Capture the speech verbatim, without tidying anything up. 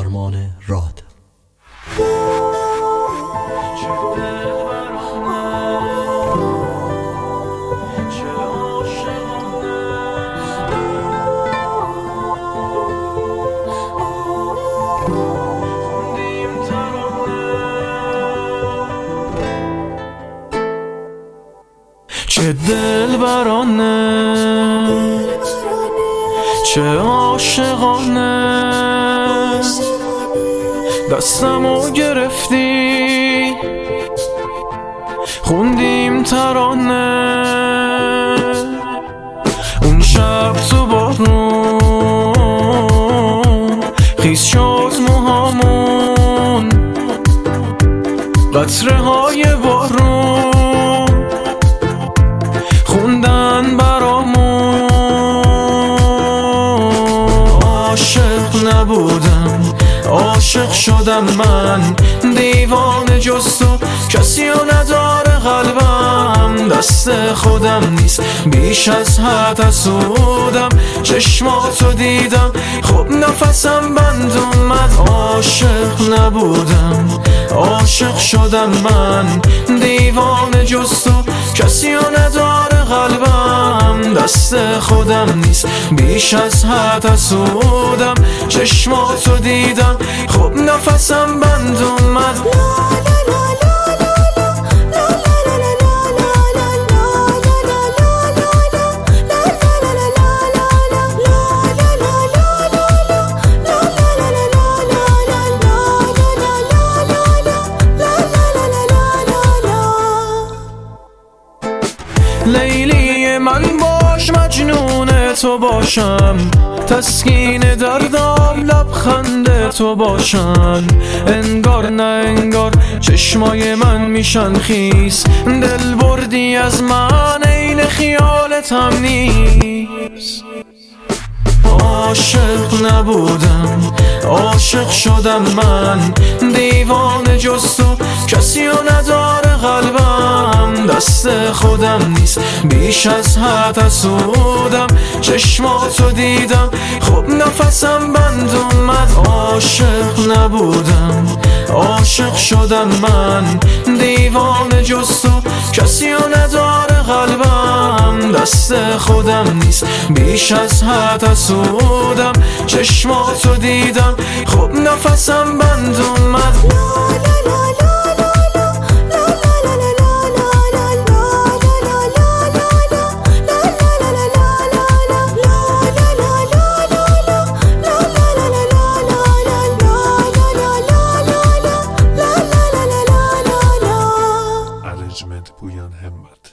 آرمان راد. چه دلبرانه، چه عاشقانه، دستمو گرفتی خوندیم ترانه. اون شب تو بارون خیس شد موهامون، قطره های بارون خوندن برامون. عاشق نبودم عاشق شدم من، دیوانه جز تو کسی رو نداره قلبم. دست خودم نیست بیش از حد حسودم، چشماتو دیدم خب نفسم بند اومد. عاشق نبودم عاشق شدم من، دیوانه جز تو کسی رو نداره قلبم. دست خودم نیست بیش از حد حسودم، چشماتو دیدم خب نفسم بند اومد. لیلی من باش مجنون تو باشم، تسکین دردام لبخند تو باشن. انگار نه انگار چشمای من میشن خیس، دل بردی از من عین خیالت هم نیست. عاشق نبودم عاشق شدم من، دیوانه جز تو کسی رو نداره قلبم. دست خودم نیست بیش از حد حسودم، چشماتو دیدم خب نفسم بند اومد. عاشق نبودم عاشق شدم من، دیوانه جز تو کسی رو نداره قلبم. دست خودم نیست بیش از حد حسودم، چشماتو دیدم خب نفسم بند اومد. Arrangement Puyan Hemmet.